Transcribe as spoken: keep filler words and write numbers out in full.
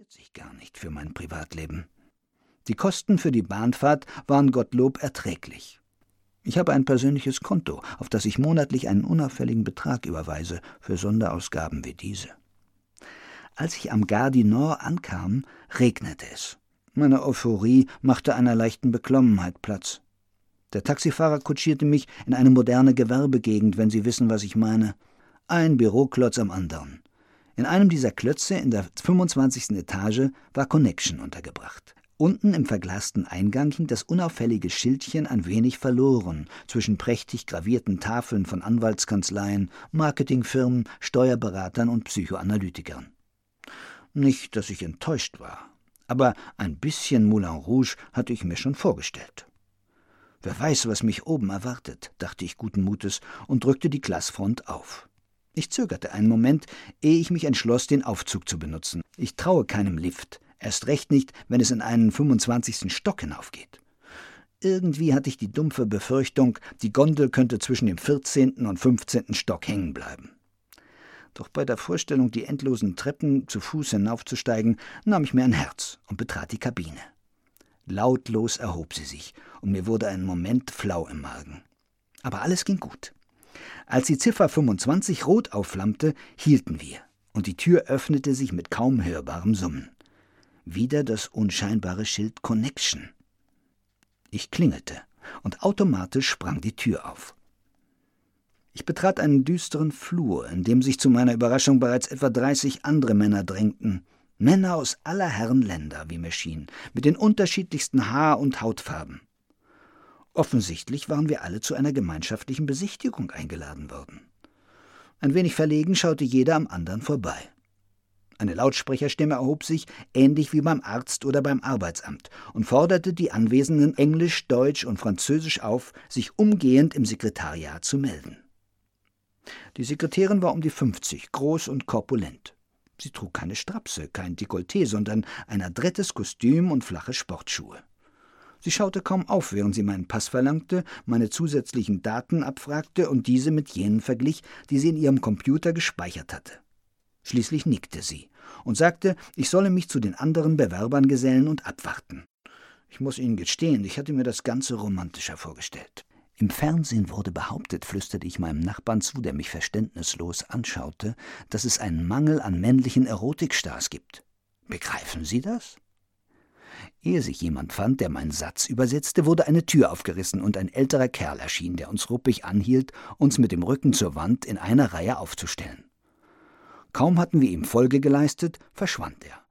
interessiert sich gar nicht für mein Privatleben. Die Kosten für die Bahnfahrt waren Gottlob erträglich. Ich habe ein persönliches Konto, auf das ich monatlich einen unauffälligen Betrag überweise für Sonderausgaben wie diese. Als ich am Gare du Nord ankam, regnete es. Meine Euphorie machte einer leichten Beklommenheit Platz. Der Taxifahrer kutschierte mich in eine moderne Gewerbegegend, wenn Sie wissen, was ich meine. Ein Büroklotz am anderen. In einem dieser Klötze in der fünfundzwanzigsten Etage war Connection untergebracht. Unten im verglasten Eingang hing das unauffällige Schildchen ein wenig verloren zwischen prächtig gravierten Tafeln von Anwaltskanzleien, Marketingfirmen, Steuerberatern und Psychoanalytikern. Nicht, dass ich enttäuscht war, aber ein bisschen Moulin Rouge hatte ich mir schon vorgestellt. Wer weiß, was mich oben erwartet, dachte ich guten Mutes und drückte die Glasfront auf. Ich zögerte einen Moment, ehe ich mich entschloss, den Aufzug zu benutzen. Ich traue keinem Lift, erst recht nicht, wenn es in einen fünfundzwanzigsten Stock hinaufgeht. Irgendwie hatte ich die dumpfe Befürchtung, die Gondel könnte zwischen dem vierzehnten und fünfzehnten Stock hängen bleiben. Doch bei der Vorstellung, die endlosen Treppen zu Fuß hinaufzusteigen, nahm ich mir ein Herz und betrat die Kabine. Lautlos erhob sie sich, und mir wurde einen Moment flau im Magen. Aber alles ging gut. Als die Ziffer fünfundzwanzig rot aufflammte, hielten wir, und die Tür öffnete sich mit kaum hörbarem Summen. Wieder das unscheinbare Schild Connection. Ich klingelte, und automatisch sprang die Tür auf. Ich betrat einen düsteren Flur, in dem sich zu meiner Überraschung bereits etwa dreißig andere Männer drängten. Männer aus aller Herren Länder, wie mir schien, mit den unterschiedlichsten Haar- und Hautfarben. Offensichtlich waren wir alle zu einer gemeinschaftlichen Besichtigung eingeladen worden. Ein wenig verlegen schaute jeder am anderen vorbei. Eine Lautsprecherstimme erhob sich, ähnlich wie beim Arzt oder beim Arbeitsamt, und forderte die Anwesenden Englisch, Deutsch und Französisch auf, sich umgehend im Sekretariat zu melden. Die Sekretärin war um die fünfzig, groß und korpulent. Sie trug keine Strapse, kein Dekolleté, sondern ein adrettes Kostüm und flache Sportschuhe. Sie schaute kaum auf, während sie meinen Pass verlangte, meine zusätzlichen Daten abfragte und diese mit jenen verglich, die sie in ihrem Computer gespeichert hatte. Schließlich nickte sie und sagte, ich solle mich zu den anderen Bewerbern gesellen und abwarten. Ich muss Ihnen gestehen, ich hatte mir das Ganze romantischer vorgestellt. Im Fernsehen wurde behauptet, flüsterte ich meinem Nachbarn zu, der mich verständnislos anschaute, dass es einen Mangel an männlichen Erotikstars gibt. Begreifen Sie das? Ehe sich jemand fand, der meinen Satz übersetzte, wurde eine Tür aufgerissen und ein älterer Kerl erschien, der uns ruppig anhielt, uns mit dem Rücken zur Wand in einer Reihe aufzustellen. Kaum hatten wir ihm Folge geleistet, verschwand er.